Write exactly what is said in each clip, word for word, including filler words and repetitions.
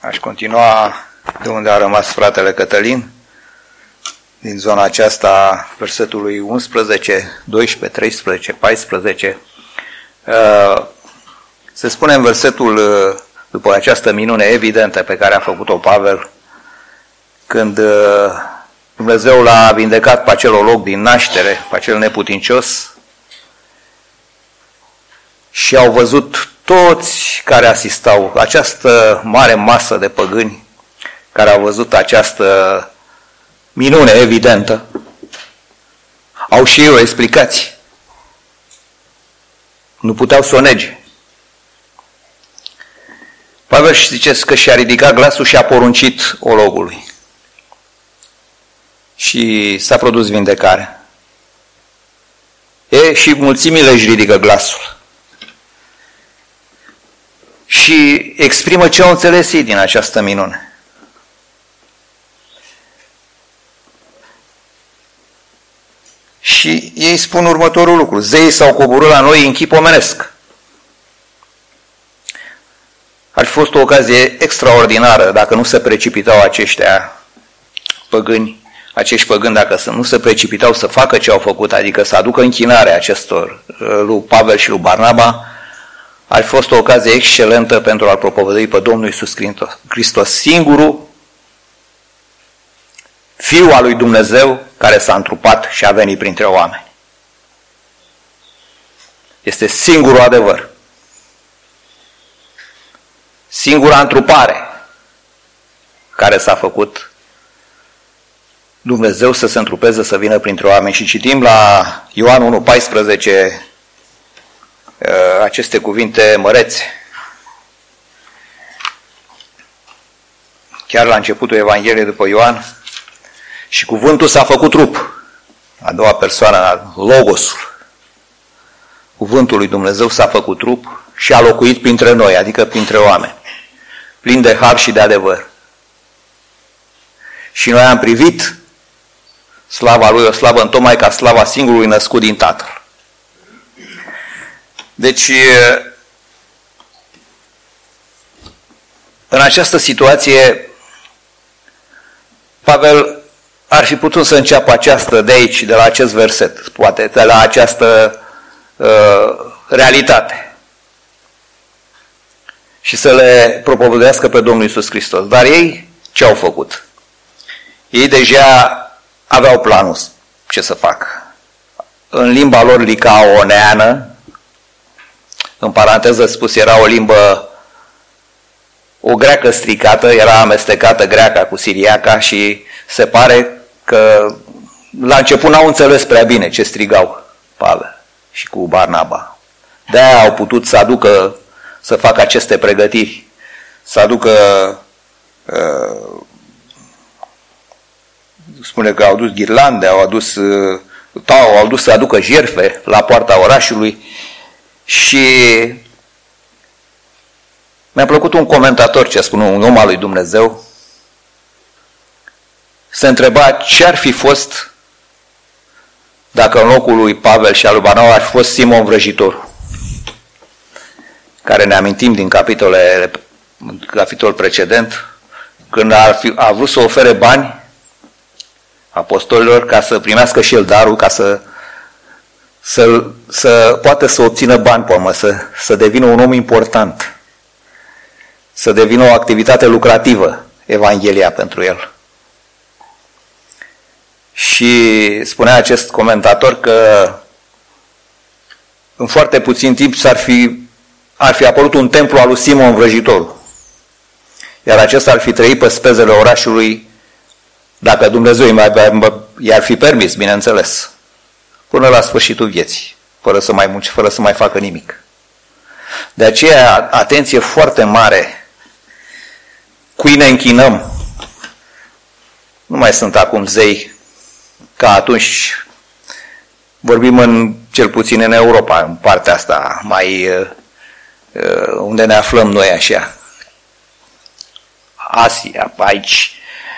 Aș continua de unde a rămas fratele Cătălin, din zona aceasta, versetului unsprezece, doisprezece, treisprezece, paisprezece. Se spune în versetul, după această minune evidentă pe care a făcut-o Pavel, când Dumnezeu l-a vindecat pe acel olog din naștere, pe acel neputincios, și au văzut toți care asistau, această mare masă de păgâni care au văzut această minune evidentă, au și ei o explicație. Nu puteau să o nege. Pavel zice că și-a ridicat glasul și a poruncit ologului. Și s-a produs vindecare. E, și mulțimile își ridică glasul. Și exprimă ce au înțeles ei din această minune. Și ei spun următorul lucru: zeii s-au coborât la noi în chip omenesc. Ar fi fost o ocazie extraordinară dacă nu se precipitau aceștia păgâni, acești păgâni dacă nu se precipitau să facă ce au făcut, adică să aducă închinare acestor, lui Pavel și lui Barnaba. Ar fi fost o ocazie excelentă pentru a-L propovădui pe Domnul Iisus Hristos, singurul Fiul al lui Dumnezeu care s-a întrupat și a venit printre oameni. Este singurul adevăr. Singura întrupare care s-a făcut Dumnezeu să se întrupeze, să vină printre oameni. Și citim la Ioan unu paisprezece aceste cuvinte mărețe. Chiar la începutul Evangheliei după Ioan: și cuvântul s-a făcut trup. A doua persoană, Logosul. Cuvântul lui Dumnezeu s-a făcut trup și a locuit printre noi, adică printre oameni, plin de har și de adevăr. Și noi am privit slava lui, o slavă întocmai ca slava singurului născut din Tatăl. Deci, în această situație, Pavel ar fi putut să înceapă această de aici, de la acest verset, poate de la această uh, realitate, și să le propovăduiască pe Domnul Iisus Hristos. Dar ei ce au făcut? Ei deja aveau planul ce să facă. În limba lor licaoneană, în paranteză spus, era o limbă, o greacă stricată, era amestecată greaca cu siriaca și se pare că la început n-au înțeles prea bine ce strigau Pavel și cu Barnaba. De-aia au putut să aducă, să facă aceste pregătiri, să aducă, uh, spune că au adus ghirlande, au adus, uh, au adus să aducă jertfe la poarta orașului. Și mi-a plăcut un comentator ce spune, un om al lui Dumnezeu, se întreba ce ar fi fost dacă în locul lui Pavel și al lui Barnaba ar fi fost Simon Vrăjitorul, care ne amintim din capitolele, capitolul precedent, când a, fi, a vrut să ofere bani apostolilor ca să primească și el darul, ca să Să, să poată să obțină bani pe urmă, să, să devină un om important, să devină o activitate lucrativă, Evanghelia pentru el. Și spunea acest comentator că în foarte puțin timp s-ar fi, ar fi apărut un templu al lui Simon Vrăjitorul, iar acesta ar fi trăit pe spezele orașului, dacă Dumnezeu i-ar fi permis, bineînțeles, până la sfârșitul vieții, fără să mai munci, fără să mai facă nimic. De aceea, atenție foarte mare, cui ne închinăm. Nu mai sunt acum zei ca atunci, vorbim în, cel puțin în Europa, în partea asta, mai unde ne aflăm noi așa. Asia, aici,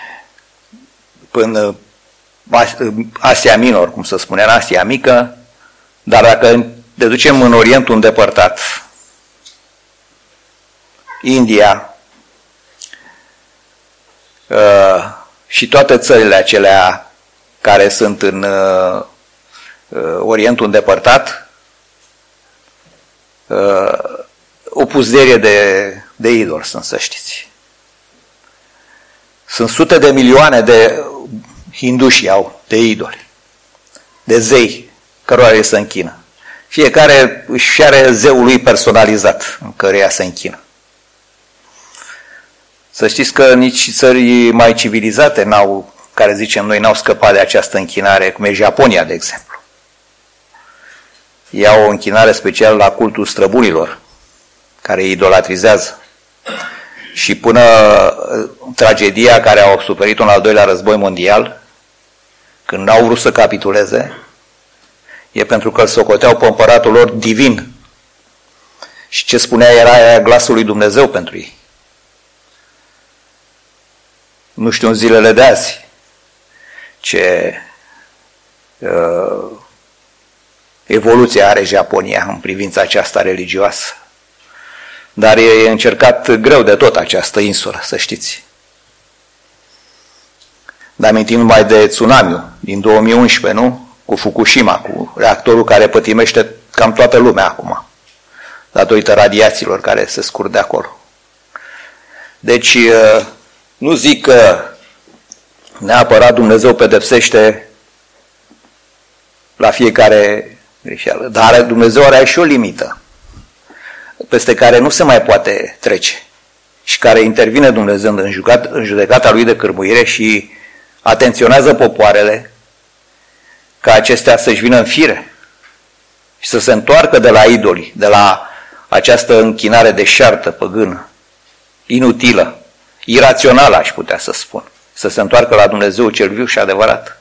până Asia Minor, cum să spunem, Asia Mică, dar dacă ne ducem în Orientul îndepărtat, India, uh, și toate țările acelea care sunt în uh, Orientul îndepărtat, uh, o puzderie de, de idoli sunt, să știți. Sunt sute de milioane de hinduși au, de idoli, de zei, cărora îi se închină. Fiecare își are zeul lui personalizat în căreia se închină. Să știți că nici țări mai civilizate, n-au, care zicem noi, n-au scăpat de această închinare, cum e Japonia, de exemplu. Ei au o închinare specială la cultul străbunilor, care îi idolatrizează. Și până tragedia care au suferit-o în al doilea război mondial, când n-au vrut să capituleze, e pentru că îl socoteau pe împăratul lor divin. Și ce spunea era glasul lui Dumnezeu pentru ei. Nu știu în zilele de azi ce uh, evoluție are Japonia în privința aceasta religioasă. Dar e încercat greu de tot această insulă, să știți. Dar amintim numai de tsunamiul din două mii unsprezece, nu? Cu Fukushima, cu reactorul care pătimește cam toată lumea acum, datorită radiațiilor care se scurg de acolo. Deci, nu zic că neapărat Dumnezeu pedepsește la fiecare greșeală, dar Dumnezeu are și o limită peste care nu se mai poate trece și care intervine Dumnezeu în, jucat, în judecata lui de cârmuire și atenționează popoarele ca acestea să-și vină în fire și să se întoarcă de la idoli, de la această închinare deșartă, păgână, inutilă, irațională, aș putea să spun, să se întoarcă la Dumnezeu cel viu și adevărat.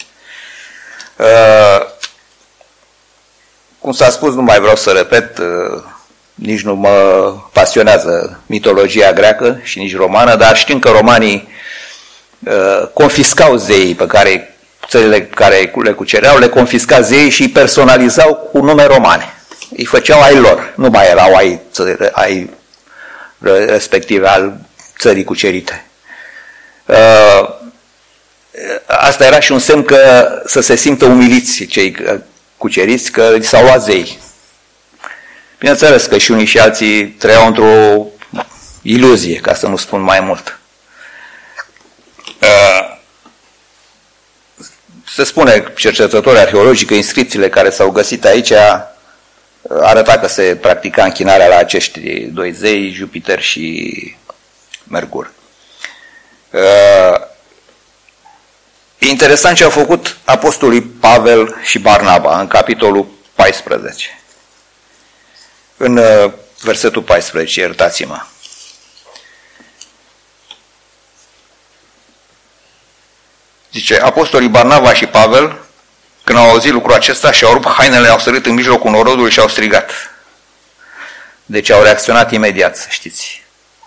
Uh, cum s-a spus, nu mai vreau să repet, uh, nici nu mă pasionează mitologia greacă și nici romană, dar știm că romanii uh, confiscau zeii pe care țările care le cucereau, le confiscau zeii și îi personalizau cu nume romane. Îi făceau ai lor, nu mai erau ai, ai respective al țării cucerite. Uh, asta era și un semn că să se simtă umiliți cei cuceriți, că li s-au luat zei. Bineînțeles că și unii și alții trăiau într-o iluzie, ca să nu spun mai mult. Se spune, cercetători arheologici, că inscripțiile care s-au găsit aici arăta că se practica închinarea la acești doi zei, Jupiter și Mercur. E interesant ce au făcut apostolii Pavel și Barnaba în capitolul paisprezece. În versetul paisprezece, iertați-mă. Zice, apostolii Barnaba și Pavel, când au auzit lucrul acesta, și-au rupt hainele, au sărit în mijlocul norodului și au strigat. Deci au reacționat imediat, să știți.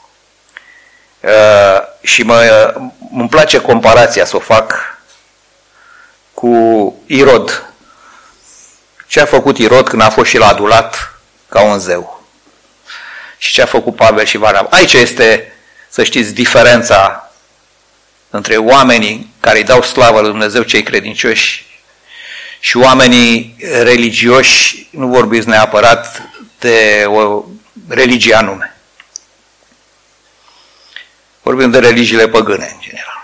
Uh, și mă, îmi place comparația să o fac cu Irod. Ce a făcut Irod când a fost și l-a adulat ca un zeu? Și ce a făcut Pavel și Barnaba? Aici este, să știți, diferența între oamenii care îi dau slavă lui Dumnezeu, cei credincioși, și oamenii religioși, nu vorbiți neapărat de o religie anume. Vorbim de religiile păgâne, în general.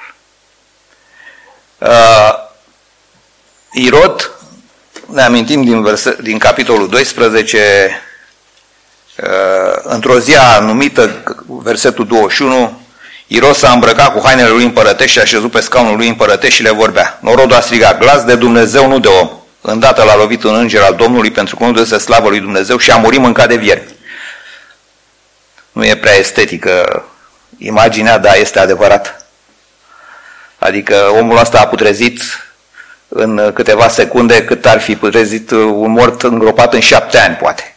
Uh, Irod, ne amintim din, verse, din capitolul doisprezece, uh, într-o zi anumită, versetul douăzeci și unu, Irod s-a îmbrăcat cu hainele lui împărătești și a șezut pe scaunul lui împărătești și le vorbea. Norodul a strigat, glas de Dumnezeu, nu de om. Îndată l-a lovit un înger al Domnului pentru că nu dăse slavă lui Dumnezeu și a murit mâncat de viermi. Nu e prea estetică imaginea, dar este adevărat. Adică omul ăsta a putrezit în câteva secunde cât ar fi putrezit un mort îngropat în șapte ani, poate.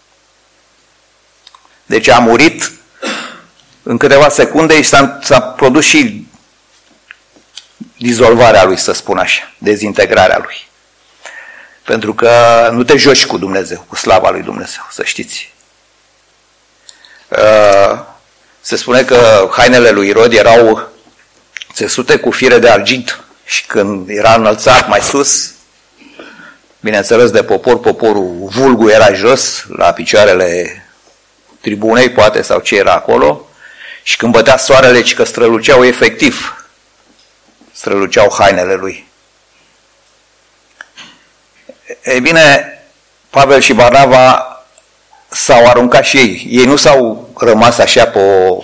Deci a murit în câteva secunde și s-a, s-a produs și dizolvarea lui, să spun așa, dezintegrarea lui. Pentru că nu te joci cu Dumnezeu, cu slava lui Dumnezeu, să știți. Se spune că hainele lui Irod erau țesute cu fire de argint și când era înălțat mai sus, bineînțeles de popor, poporul vulgul era jos, la picioarele tribunei, poate, sau ce era acolo, și când bătea soarele, ci că străluceau efectiv, străluceau hainele lui. Ei bine, Pavel și Barnava s-au aruncat și ei. Ei nu s-au rămas așa pe o,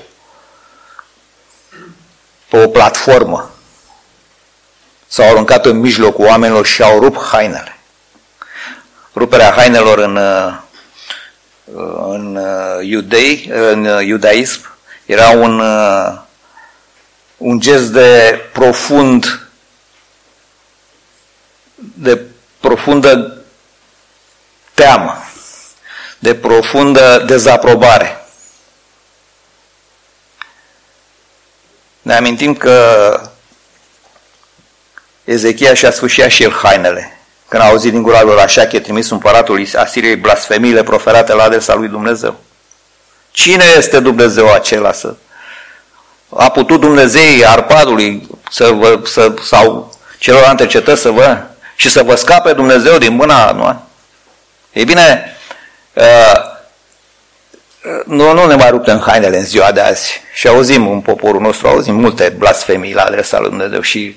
pe o platformă. S-au aruncat în mijlocul oamenilor și au rupt hainele. Ruperea hainelor în, în, iudei, în iudaism era un, un gest de profund de profundă teamă, de profundă dezaprobare. Ne amintim că Ezechia și-a sfâșiat și el hainele când a auzit din gura lui Rașache, trimis împăratul Asiriei, blasfemiile proferate la adresa lui Dumnezeu. Cine este Dumnezeu acela? Să... A putut Dumnezeii Arpadului să vă, să, sau celorlalte cetăți să vă și să vă scape Dumnezeu din mâna, nu? Ei bine, nu, nu ne mai ruptem hainele în ziua de azi și auzim în poporul nostru, auzim multe blasfemii la adresa lui Dumnezeu și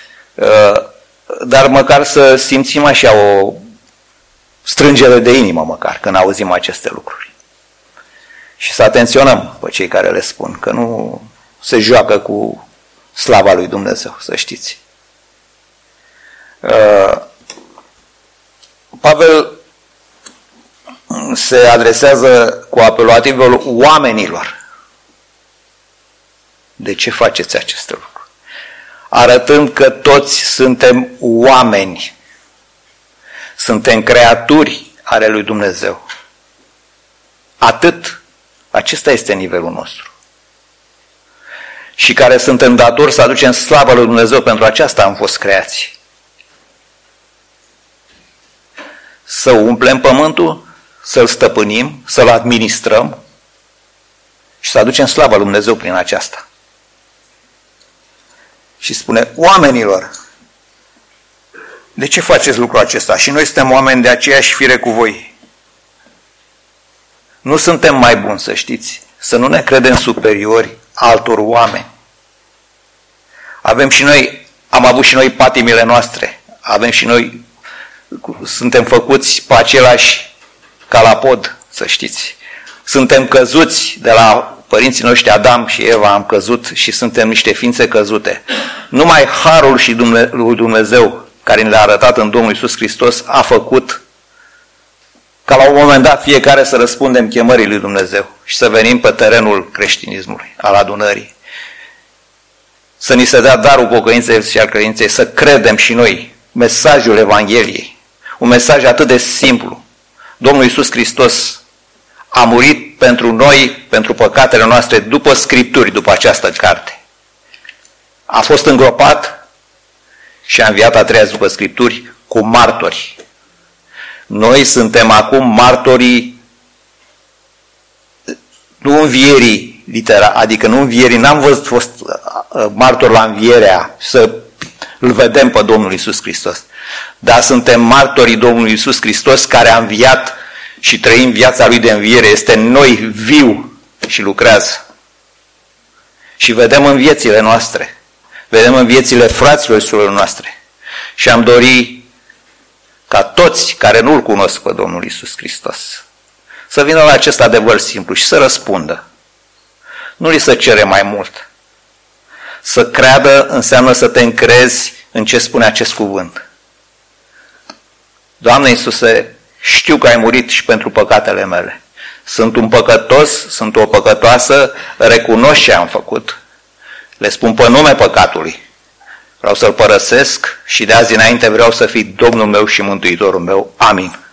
dar măcar să simțim așa o strângere de inimă măcar când auzim aceste lucruri și să atenționăm pe cei care le spun, că nu se joacă cu slava lui Dumnezeu, să știți. Pavel se adresează cu apelativul oamenilor. De ce faceți aceste lucruri? Arătând că toți suntem oameni, suntem creaturi ale lui Dumnezeu. Atât. Acesta este nivelul nostru. Și care suntem datori să aducem slavă lui Dumnezeu, pentru aceasta am fost creați. Să umplem pământul, să-l stăpânim, să-l administrăm și să aducem slavă lui Dumnezeu prin aceasta. Și spune, oamenilor, de ce faceți lucrul acesta? Și noi suntem oameni de aceeași fire cu voi. Nu suntem mai buni, să știți, să nu ne credem superiori altor oameni. Avem și noi, am avut și noi patimile noastre, avem și noi, suntem făcuți pe același calapod, să știți. Suntem căzuți de la părinții noștri Adam și Eva, am căzut și suntem niște ființe căzute. Numai harul și lui Dumnezeu, care ne l-a arătat în Domnul Iisus Hristos, a făcut ca la un moment dat fiecare să răspundem chemării lui Dumnezeu și să venim pe terenul creștinismului, al adunării. Să ni se dea darul pocăinței și al credinței, să credem și noi mesajul Evangheliei. Un mesaj atât de simplu. Domnul Iisus Hristos a murit pentru noi, pentru păcatele noastre, după Scripturi, după această carte. A fost îngropat și a înviat a treia zi după Scripturi cu martori. Noi suntem acum martorii, nu învierii litera, adică nu învierii, n-am văzut fost martori la învierea, să îl vedem pe Domnul Iisus Hristos. Dar suntem martorii Domnului Iisus Hristos, care a înviat și trăim viața Lui de înviere, este în noi viu și lucrează. Și vedem în viețile noastre, vedem în viețile fraților și surorilor noastre. Și am dori ca toți care nu-L cunosc pe Domnul Iisus Hristos să vină la acest adevăr simplu și să răspundă. Nu li se cere mai mult. Să creadă înseamnă să te încrezi în ce spune acest cuvânt. Doamne Iisuse, știu că ai murit și pentru păcatele mele. Sunt un păcătos, sunt o păcătoasă, recunosc ce am făcut. Le spun pe nume păcatului. Vreau să-L părăsesc și de azi înainte vreau să fii Domnul meu și Mântuitorul meu. Amin.